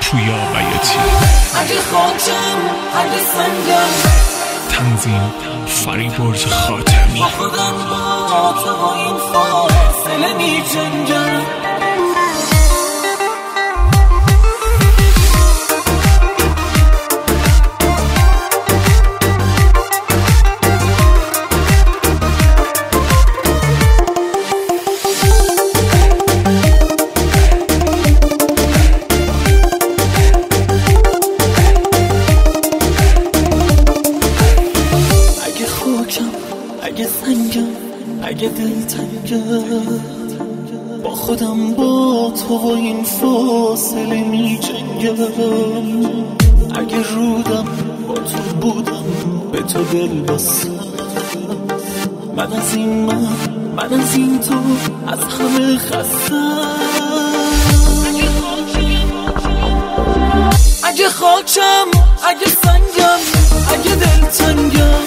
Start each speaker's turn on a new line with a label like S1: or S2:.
S1: پویا بیاتی.
S2: اگه خاکم اگه سنگم،
S1: تنظیم فریبرز خاتمی.
S2: با خودم با تو با این فاصله می جنگم. اگه سنگم اگه دلتنگم، با خودم با تو و این فاصله می جنگم. اگه رودم با تو بودم به تو دل بستم، من از این تو از همه خستم. اگه خاکم اگه سنگم اگه دلتنگم،